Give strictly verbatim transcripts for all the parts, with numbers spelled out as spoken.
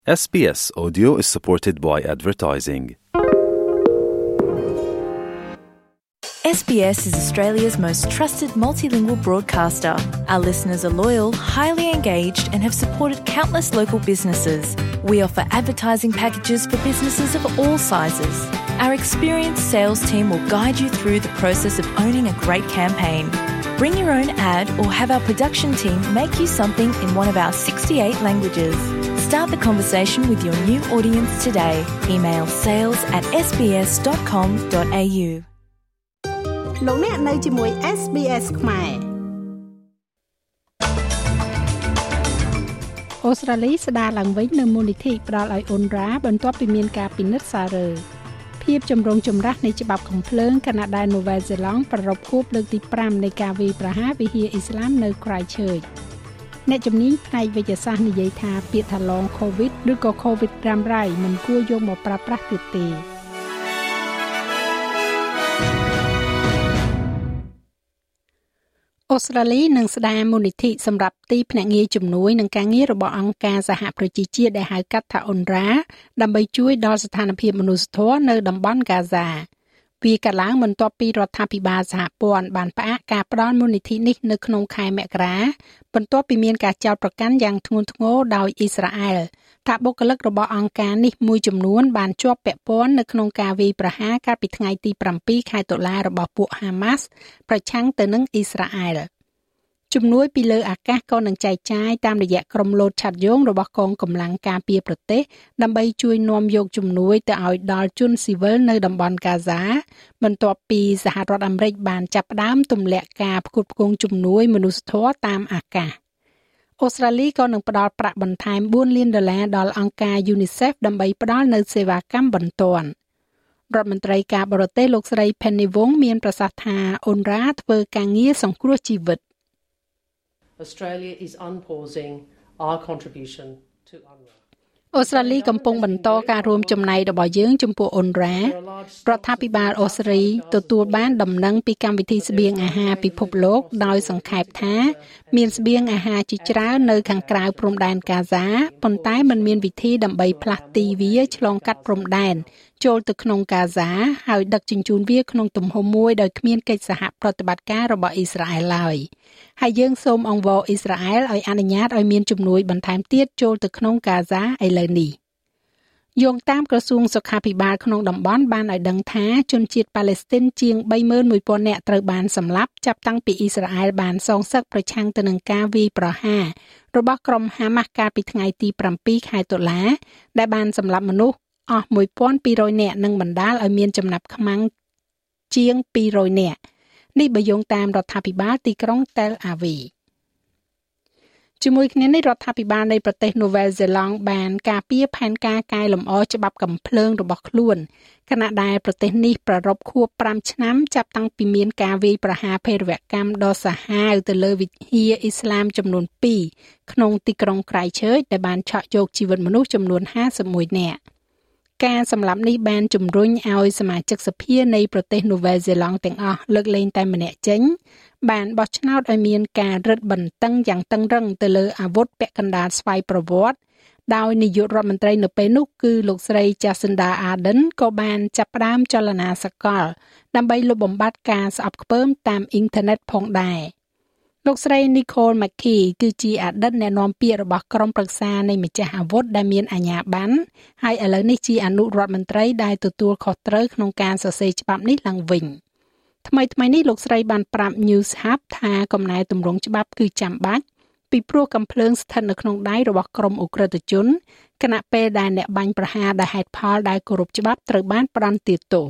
S B S Audio is supported by advertising. S B S is Australia's most trusted multilingual broadcaster. Our listeners are loyal, highly engaged and have supported countless local businesses. We offer advertising packages for businesses of all sizes. Our experienced sales team will guide you through the process of owning a great campaign. Bring your own ad or have our production team make you something in one of our sixty-eight languages. Start the conversation with your new audience today. Email sales at s b s dot com dot a u. លោកអ្នកនៅជាមួយ S B S ខ្មែរអូស្ត្រាលីស្ដារឡើងវិញនៅមូលនិធិផ្ដល់ឲ្យ អ៊ុនរ៉ា បន្ទាប់ពីមានការពិនិត្យសាររើភាពចម្រូងចម្រាសនៃច្បាប់កំភ្លើងខណៈដែលនូវែលសេឡង់ប្រារព្ធខួបលើកទី5នៃការវាយប្រហារវិហារអ៊ីស្លាមនៅ Christchurch អ្នកជំនាញផ្នែកវិទ្យាសាស្ត្រនិយាយថាពាក្យថា Long COVID ឬក៏ COVID រ៉ាំរ៉ៃមិនគួរយកមកប្រើប្រាស់ទៀតទេអូស្ត្រាលីនឹងស្ដារមូលនិធិសម្រាប់ទីភ្នាក់ងារជំនួយនិងការងាររបស់អង្គការសហប្រជាជាតិដែលហៅកាត់ថា អ៊ុនរ៉ា ដើម្បីជួយដល់ស្ថានភាពមនុស្សធម៌នៅតំបន់ហ្គាហ្សាវាកើតឡើងបន្ទាប់ពីរដ្ឋាភិបាលសហព័ន្ធបានផ្អាកការផ្ដល់មូលនិធិនេះនៅក្នុងខែមករាបន្ទាប់ពីមានការចោទប្រកាន់យ៉ាងធ្ងន់ធ្ងរដោយអ៊ីស្រាអែលថាបុគ្គលិករបស់អង្គការនេះមួយចំនួនបានជាប់ពាក់ព័ន្ធនៅក្នុងការវាយប្រហារកាលពីថ្ងៃទី7ខែតុលារបស់ពួកហាម៉ាស់ប្រឆាំងទៅនឹងអ៊ីស្រាអែលជំនួយពីលើអាកាសក៏នឹងចែកចាយតាមរយៈក្រុមលោតឆាត់យងរបស់កងកម្លាំងការពារប្រទេសដើម្បីជួយនាំយកជំនួយទៅឲ្យដល់ជនស៊ីវិលនៅតំបន់ហ្គាហ្សាបន្ទាប់ពីសហរដ្ឋអាមេរិកបានចាប់ផ្ដើមទម្លាក់ការផ្គត់ផ្គង់ជំនួយមនុស្សធម៌តាមអាកាសអូស្ត្រាលីក៏នឹងផ្ដល់ប្រាក់បន្ថែម4លានដុល្លារដល់អង្គការ UNICEF ដើម្បីផ្ដល់នូវសេវាកម្មបន្ទាន់រដ្ឋមន្ត្រីការបរទេសលោកស្រី Penny Wong មានប្រសាសន៍ថា អ៊ុនរ៉ា ធ្វើការងារសង្គ្រោះជីវិត Australia is unpausing our contribution to U N R W A អូស្ត្រាលីកំពុងបន្តការរួមចំណែករបស់យើងចំពោះ អ៊ុនរ៉ា រដ្ឋាភិបាលអូស្ត្រាលីទទួលបានដំណឹងពីកម្មវិធីស្បៀងអាហារពិភពលោកដោយសង្ខេបថាមានស្បៀងអាហារជាច្រើននៅខាងក្រៅព្រំដែនហ្គាហ្សាប៉ុន្តែมันមានវិធីដើម្បីផ្លាស់ទីវាឆ្លងកាត់ព្រំដែនចូលទៅក្នុងហ្គាហ្សាហើយដឹកជញ្ជូនវាក្នុងទំហំមួយដោយគ្មានកិច្ចសហប្រតិបត្តិការរបស់អ៊ីស្រាអែលឡើយហើយយើងសូមអង្វរអ៊ីស្រាអែលឲ្យអនុញ្ញាតឲ្យមានជំនួយបន្ថែមទៀតចូលទៅក្នុងហ្គាហ្សាឥឡូវនេះយោងតាមក្រសួងសុខាភិបាលក្នុងតំបន់បានឲ្យដឹងថាជនជាតិប៉ាឡេស្ទីនជាង 三万一千 នាក់ត្រូវបានសម្លាប់ចាប់តាំងពីអ៊ីស្រាអែលបានសងសឹកប្រឆាំងទៅនឹងការវាយប្រហាររបស់ក្រុមហាម៉ាស់កាលពីថ្ងៃទី7ខែតុលាដែលបានសម្លាប់មនុស្សអស់មួយពាន់ពីររយ នាក់និងបណ្ដាលឲ្យមានចំណាប់ខ្មាំងជាងពីររយ នាក់នេះបើយោងតាមរដ្ឋាភិបាលទីក្រុង Tel Aviv ជាមួយគ្នានេះរដ្ឋាភិបាលនៃប្រទេសនូវែលសេឡង់បានការពារផែនការកែលម្អច្បាប់កំភ្លើងរបស់ខ្លួនខណៈដែលប្រទេសនេះប្រារព្ធខួប5ឆ្នាំចាប់តាំងពីមានការវាយប្រហារភេរវកម្មដ៏សាហាវទៅលើវិហារអ៊ីស្លាមចំនួន2ក្នុងទីក្រុង Christchurch ដែលបានឆក់យកជីវិតមនុស្សចំនួនห้าสิบเอ็ดនាក់ការសម្លាប់នេះបានជំរុញឲ្យសមាជិកសភានៃប្រទេសនូវែលសេឡង់ទាំងអស់លើកលែងតែម្នាក់ចេញបានបោះឆ្នោតឲ្យមានការរឹតបន្តឹងយ៉ាងតឹងរ៉ឹងទៅលើអាវុធពាក់កណ្ដាលស្វ័យប្រវត្តិដោយនាយករដ្ឋមន្ត្រីនៅពេលនោះគឺលោកស្រី Jacinda Ardern ក៏បានចាប់ផ្ដើមចលនាសកលដើម្បីលុបបំបាត់ការស្អប់ខ្ពើមតាមអ៊ីនធឺណិតផងដែរលោកស្រី Nicole McKee គឺជាអតីតអ្នកនាំពាក្យរបស់ក្រុមប្រឹក្សានៃម្ចាស់អាវុធដែលមានអាជ្ញាប័ណ្ណហើយឥឡូវនេះជាអនុរដ្ឋមន្ត្រីដែលទទួលខុសត្រូវក្នុងការសរសេរច្បាប់នេះឡើងវិញថ្មីថ្មីនេះលោកស្រីបានប្រាប់ News Hub ថាកំណែទម្រង់ច្បាប់គឺចាំបាច់ពីព្រោះកំភ្លើងស្ថិតនៅក្នុងដៃរបស់ក្រុមអ ுக ្រិតជនគណៈពេលដែលអ្នកបាញ់ប្រហារដោយហេតុផលដែលគោរពច្បាប់ត្រូវបានផ្ដន្ទាទោស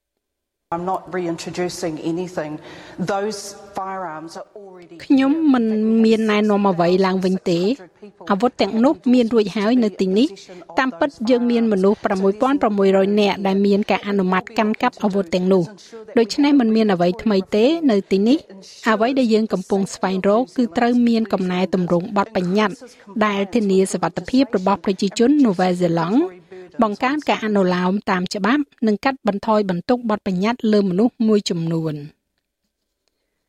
I'm not reintroducing anything. Those firearms are already ខ្ញុំមិនមានណែនាំអ្វីឡើងវិញទេអាវុធទាំងនោះមានរួចហើយនៅទីនេះតាមពិតយើងមានមនុស្ស6,600 នាក់ដែលមានការអនុម័តកាន់កាប់អាវុធទាំងនោះដូច្នេះមិនមានអ្វីថ្មីទេនៅទីនេះអ្វីដែលយើងកំពុងស្វែងរកគឺត្រូវមានកំណែទម្រង់បទបញ្ញត្តិដែលធានាសុវត្ថិភាពរបស់ប្រជាជននូវែលសេឡង់បង្កើនការអនុលោមតាមច្បាប់និងកាត់បន្ថយបន្ទុកបទបញ្ញត្តិលើមនុស្សមួយចំនួន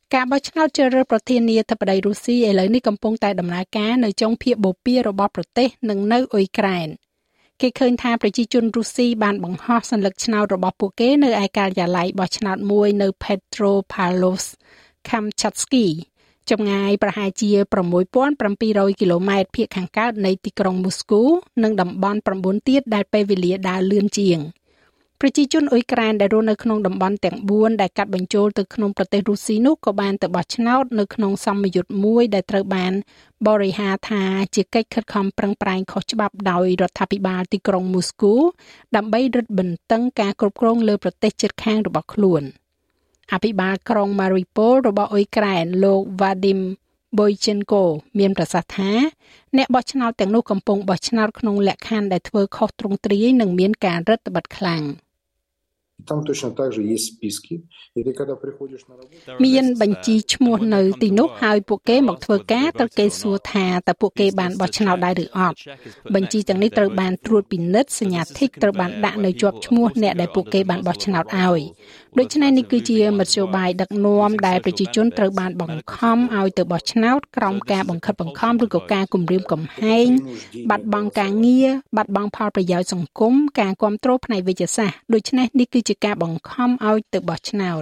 ការបោះឆ្នោតជ្រើសរើសប្រធានាធិបតីរុស្ស៊ីឥឡូវនេះកំពុងតែដំណើរការនៅចុងភាគបូព៌ារបស់ប្រទេសនិងនៅអ៊ុយក្រែនគេឃើញថាប្រជាជនរុស្ស៊ីបានបង្ហោះសញ្ញាឆ្នោតរបស់ពួកគេនៅឯការិយាល័យបោះឆ្នោតមួយនៅ Petropavlovsk Kamchatsky ចម្ងាយប្រហែលជាsix thousand seven hundredគីឡូម៉ែត្រភាគខាងកើតនៃទីក្រុងមូស្គូនិងតំបន់nineទៀតដែលពេលវេលាដើរលឿនជាងប្រជាជនអ៊ុយក្រែនដែលរស់នៅក្នុងតំបន់ទាំងfourដែលកាត់បញ្ចូលទៅក្នុងប្រទេសរុស្ស៊ីនោះក៏បានទៅបោះឆ្នោតនៅក្នុងសម្ពយុទ្ធមួយដែលត្រូវបានបរិហារថាជាកិច្ចខិតខំប្រឹងប្រែងខុសច្បាប់ដោយរដ្ឋាភិបាលទីក្រុងមូស្គូដើម្បីរឹតបន្តឹងការគ្រប់គ្រងលើប្រទេសជិតខាងរបស់ខ្លួនអភិបាលក្រុង Mariupol របស់អ៊ុយក្រែនលោក Vadim Boychenko មានប្រសាសន៍ថាអ្នកបោះឆ្នោតទាំងនោះកំពុងបោះឆ្នោតក្នុងលក្ខខណ្ឌដែលធ្វើខុសទ្រង់ទ្រាយនិងមានការរឹតបន្តឹងខ្លាំង Там точно так же есть списки. И ты когда приходишь на работу មានបញ្ជីឈ្មោះនៅទីនោះហើយពួកគេមកធ្វើការត្រូវគេសួរថាតើពួកគេបានបោះឆ្នោតដែរឬអត់បញ្ជីទាំងនេះត្រូវបានត្រួតពិនិត្យសញ្ញាធីកត្រូវបានដាក់នៅជាប់ឈ្មោះអ្នកដែលពួកគេបានបោះឆ្នោតឲ្យដូច្នេះនេះគឺជាមធ្យោបាយដឹកនាំដែលប្រជាជនត្រូវបានបង្ខំឲ្យទៅបោះឆ្នោតក្រោមការបង្ខិតបង្ខំឬក៏ការគំរាមកំហែងបាត់បង់ការងារបាត់បង់ផលប្រយោជន៍សង្គមការគ្រប់គ្រងផ្នែកវិទ្យាសាស្ត្រដូច្នេះនេះគឺជាការបង្ខំឲ្យទៅបោះឆ្នោត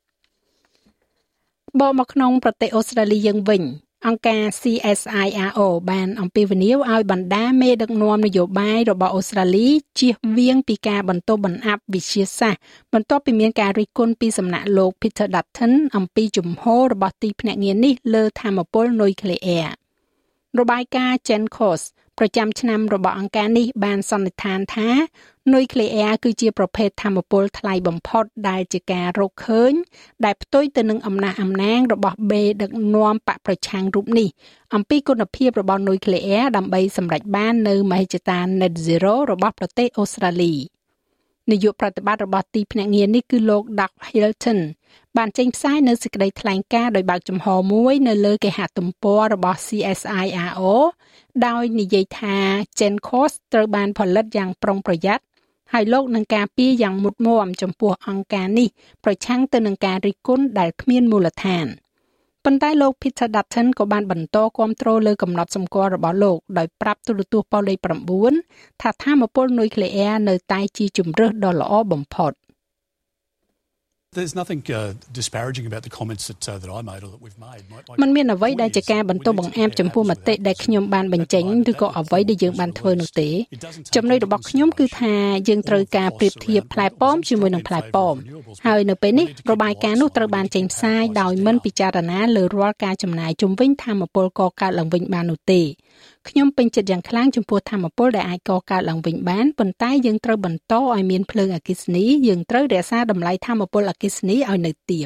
បកមកក្នុងប្រទេសអូស្ត្រាលីយើងវិញអង្គការ C S I R O បានអំពាវនាវឲ្យបណ្ដាមេដឹកនាំនយោបាយរបស់អូស្ត្រាលីជៀសវាងពីការបន្តបង្អាប់វិទ្យាសាស្ត្របន្ទាប់ពីមានការរិះគន់ពីសំណាក់លោក Peter Dutton អំពីជំហររបស់ទីភ្នាក់ងារនេះលើថាមពលនុយក្លេអ៊ែររបាយការណ៍ GenCos ប្រចាំឆ្នាំរបស់អង្គការនេះបានសន្និដ្ឋានថានុយក្លេអ៊ែរគឺជាប្រភេទថាមពលថ្លៃបំផុតដែលជាការរកឃើញដែលផ្ទុយទៅនឹងអំណះអំណាងរបស់បេដឹកនាំបកប្រឆាំងរូបនេះអំពីគុណភាពរបស់នុយក្លេអ៊ែរដើម្បីសម្រេចបាននៅមហិច្ឆតា Net Zero របស់ប្រទេសអូស្ត្រាលីនាយកប្រតិបត្តិរបស់ទីភ្នាក់ងារនេះគឺលោក Doug Hilton បានចេញផ្សាយនៅសេចក្តីថ្លែងការណ៍ដោយបើកចំហមួយនៅលើគេហទំព័ររបស់ C S I R O ដោយនិយាយថា GenCos ត្រូវបានផលិតយ៉ាងប្រុងប្រយ័ត្នហើយលោកនឹងការពារយ៉ាងមុតមាំចំពោះអង្គការនេះប្រឆាំងទៅនឹងការរិះគន់ដែលគ្មានមូលដ្ឋានប៉ុន្តែលោក Peter Dutton ក៏បានបន្តគាំទ្រលើកំណត់សម្គាល់របស់លោកដោយប្រាប់ទូរទស្សន៍ប៉ុស្តិ៍លេខnineថាថាមពលនុយក្លេអ៊ែរនៅតែជាជម្រើសដ៏ល្អបំផុត There's nothing uh, disparaging about the comments that uh, that I made or that we've made. มันមានអ្វីដែលជាការបន្ទោសបង្អាប់ចំពោះមតិដែលខ្ញុំបានបញ្ចេញឬក៏អ្វីដែលយើងបានធ្វើនោះទេចំណុចរបស់ខ្ញុំគឺថាយើងត្រូវការប្រៀបធៀបផ្លែប៉ោមជាមួយនឹងផ្លែប៉ោមហើយនៅពេលនេះរបាយការណ៍នោះត្រូវបានចេញផ្សាយដោយមិនពិចារណាលើរាល់ការចំណាយជុំវិញថាមពលកកើតឡើងវិញបាននោះទេខ្ញុំពេញចិត្តយ៉ាងខ្លាំងចំពោះថាមពលដែលអាចកកើតឡើងវិញបានប៉ុន្តែយើងត្រូវបន្តឲ្យមានភ្លើងអគ្គិសនីយើងត្រូវរក្សាតម្លៃថាមពលអគ្គិសនីឲ្យនៅទាប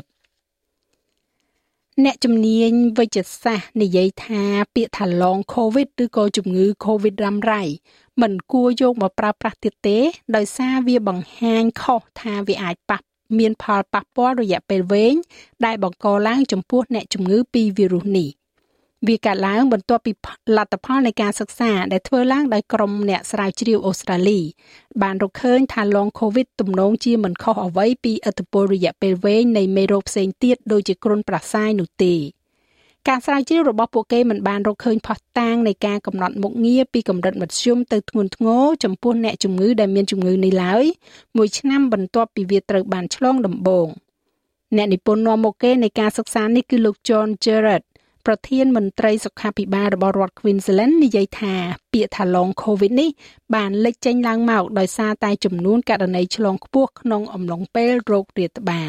អ្នកជំនាញវិទ្យាសាស្ត្រនិយាយថាពាក្យថា long covid ឬក៏ជំងឺ covid រ៉ាំរ៉ៃមិនគួរយកមកប្រើប្រាស់ទៀតទេដោយសារវាបង្ហាញខុសថាវាអាចប៉ះមានផលប៉ះពាល់រយៈពេលវែងដែលបង្កឡើងចំពោះអ្នកជំងឺពីវីរុសនេះវាកើតឡើងបន្ទាប់ពីលទ្ធផលនៃការសិក្សាដែលធ្វើឡើងដោយក្រុមអ្នកស្រាវជ្រាវអូស្ត្រាលីបានរកឃើញថា long covid ទំនងជាមិនខុសអ្វីពីឥទ្ធិពលរយៈពេលវែងនៃមេរោគផ្សេងទៀតដូចជាគ្រុនប្រសាយនោះទេការស្រាវជ្រាវរបស់ពួកគេមិនបានរកឃើញភស្តុតាងនៃការកំណត់មុខងារពីកម្រិតមធ្យមទៅធ្ងន់ធ្ងរចំពោះអ្នកជំងឺដែលមានជំងឺនេះឡើយមួយឆ្នាំបន្ទាប់ពីវាត្រូវបានឆ្លងដំបូងអ្នកនិពន្ធនាំមុខគេនៃការសិក្សានេះគឺលោក John Gerardប្រធានមន្ត្រីសុខាភិបាលរបស់រដ្ឋ Queensland និយាយថាពាក្យថា long covid នេះបានលេចចេញឡើងមកដោយសារតែចំនួនករណីឆ្លងខ្ពស់ក្នុងអំឡុងពេលរោគរាតត្បាត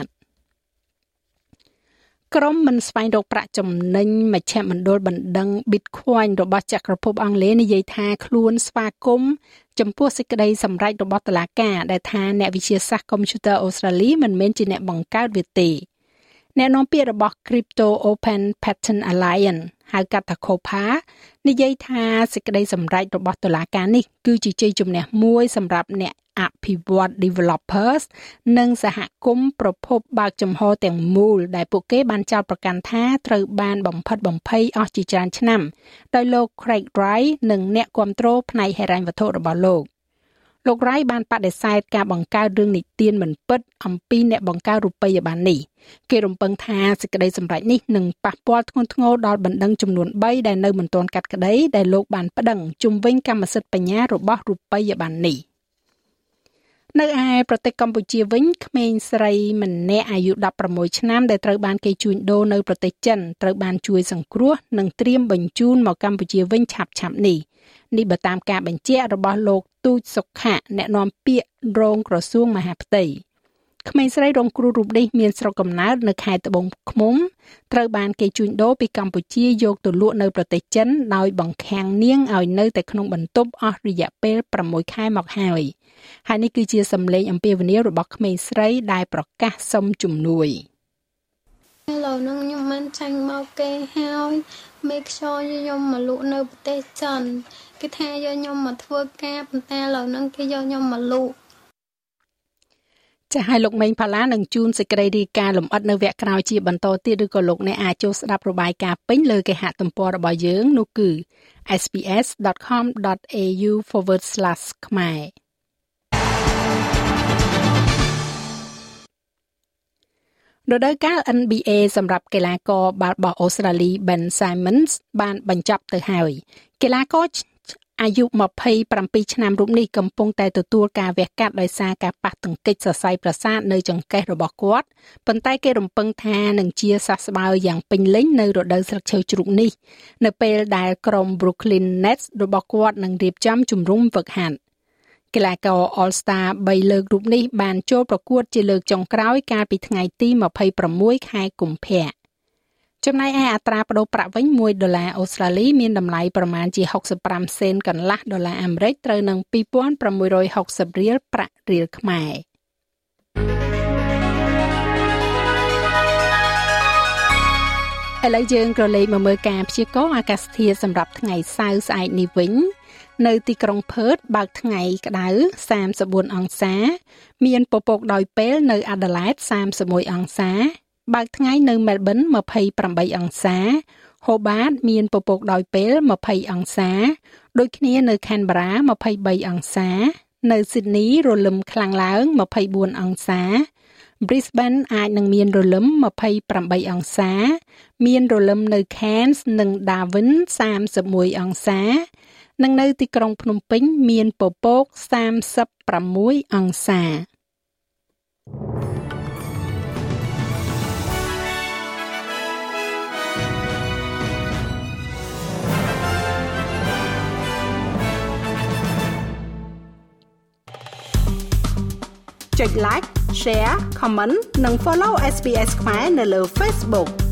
ក្រុមមិនស្វែងរកប្រាក់ចំណេញមជ្ឈមណ្ឌលបណ្ដឹង Bitcoin របស់ចក្រភពអង់គ្លេសនិយាយថាខ្លួនស្វាគមន៍ចំពោះសេចក្តីសម្រេចរបស់តុលាការដែលថាអ្នកវិទ្យាសាស្ត្រកុំព្យូទ័រអូស្ត្រាលីមិនមែនជាអ្នកបង្កើតវាទេអ្នកនាំពាក្យរបស់ Crypto Open Patent Alliance ហៅកាត់ថា C O P A និយាយថាសេចក្តីសម្រេចរបស់តុលាការនេះគឺជាជ័យជំនះមួយសម្រាប់អ្នកអភិវឌ្ឍ developers និងសហគមន៍ប្រភពបើកចំហទាំងមូលដែលពួកគេបានចោទប្រកាន់ថាត្រូវបានបំផិតបំភ័យអស់ជាច្រើនឆ្នាំដោយលោក Craig Wright និងអ្នកគាំទ្រផ្នែកហិរញ្ញវត្ថុរបស់លោកលោករ៉ៃបានបដិសេធការបង្កើតរឿងនិទានមិនពិតអំពីអ្នកបង្កើតរូបិយប័ណ្ណនេះគេរំពឹងថាសេចក្តីសម្រេចនេះនឹងប៉ះពាល់ធ្ងន់ធ្ងរដល់បណ្ដឹងចំនួន3ដែលនៅមិនទាន់កាត់ក្តីដែលលោកបានប្តឹងជុំវិញកម្មសិទ្ធិបញ្ញារបស់រូបិយប័ណ្ណនេះនៅឯប្រទេសកម្ពុជាវិញក្មេងស្រីម្នាក់អាយុដប់ប្រាំមួយឆ្នាំដែលត្រូវបានគេជួញដូរនៅប្រទេសចិនត្រូវបានជួយសង្គ្រោះនិងត្រៀមបញ្ជូនមកកម្ពុជាវិញឆាប់ៗនេះនេះបើតាមការបញ្ជាក់របស់លោកទូចសុខៈអ្នកនាំពាក្យរងក្រសួងមហាផ្ទៃក្មេងស្រីរងគ្រោះរូបនេះមានស្រុកកំណើតនៅខេត្តត្បូងឃ្មុំត្រូវបានគេជួញដូរពីកម្ពុជាយកទៅលក់នៅប្រទេសចិនដោយបង្ខាំងនាងឲ្យនៅតែក្នុងបន្ទប់អស់រយៈពេលប្រាំមួយខែមកហើយហើយនេះគឺជាសម្លេងអំពាវនាវរបស់ក្មេងស្រីដែលប្រកាសសុំជំនួយឥឡូវហ្នឹងខ្ញុំមិនចាញ់មកគេហើយមេខ្យល់យកខ្ញុំមកលក់នៅប្រទេសចិនគេថាយកខ្ញុំមកធ្វើការប៉ុន្តែឥឡូវហ្នឹងគេយកខ្ញុំមកលក់ចា៎ហើយលោកមេងផាឡានឹងជូនសេចក្តីរាយការណ៍លម្អិតនៅវគ្គក្រោយជាបន្តទៀតឬក៏លោកអ្នកអាចចូលស្ដាប់របាយការណ៍ពេញលើគេហទំព័ររបស់យើងនោះគឺ s b s dot com dot a u forward slash ខ្មែររដូវកាល N B A សម្រាប់កីឡាករបាល់បោះអូស្ត្រាលី Ben Simmons បានបញ្ចប់ទៅហើយកីឡាករអាយុម្ភៃប្រាំពីរឆ្នាំរូបនេះកំពុងតែទទួលការវះកាត់ដោយសារការប៉ះទង្គិចសរសៃប្រសាទនៅចង្កេះរបស់គាត់ប៉ុន្តែគេរំពឹងថានឹងជាសះស្បើយយ៉ាងពេញលេញនៅរដូវស្លឹកឈើជ្រូកនេះនៅពេលដែលក្រុម Brooklyn Nets របស់គាត់នឹងរៀបចំជំរុំហ្វឹកហាត់កីឡាករ All Star បីលើករូបនេះបានចូលប្រកួតជាលើកចុងក្រោយកាលពីថ្ងៃទីម្ភៃប្រាំមួយខែកុម្ភៈចំណែកឯអត្រាប្តូរប្រាក់វិញមួយដុល្លារអូស្ត្រាលីមានតម្លៃប្រមាណជាហុកសិបប្រាំសេនកន្លះដុល្លារអាមេរិកត្រូវនឹងពីរពាន់ប្រាំមួយរយហុកសិបរៀលប្រាក់រៀលខ្មែរឥឡូវយើងក៏លេខមកមើលការព្យាករណ៍អាកាសធាតុសម្រាប់ថ្ងៃសៅរ៍ស្អែកនេះវិញនៅទីក្រុងផឺតបើកថ្ងៃក្តៅសាមសិបបួនអង្សាមានពពកដោយពេលនៅអាដាលេដសាមសិបមួយអង្សាបើកថ្ងៃនៅមែលប៊នម្ភៃប្រាំបីអង្សាហូបាតមានពពកដោយពេលម្ភៃអង្សាដូចគ្នានៅខេនបារ៉ាម្ភៃបីអង្សានៅស៊ីដនីរលឹមខ្លាំងឡើងម្ភៃបួនអង្សា Brisbane អាចនឹងមានរលឹមម្ភៃប្រាំបីអង្សាមានរលឹមនៅ Cairns និង Darwin សាមសិបមួយអង្សានិងនៅទីក្រុងភ្នំពេញមានពពកសាមសិបប្រាំមួយអង្សាចុច like share comment និង follow S B S ខ្មែរនៅលើ Facebook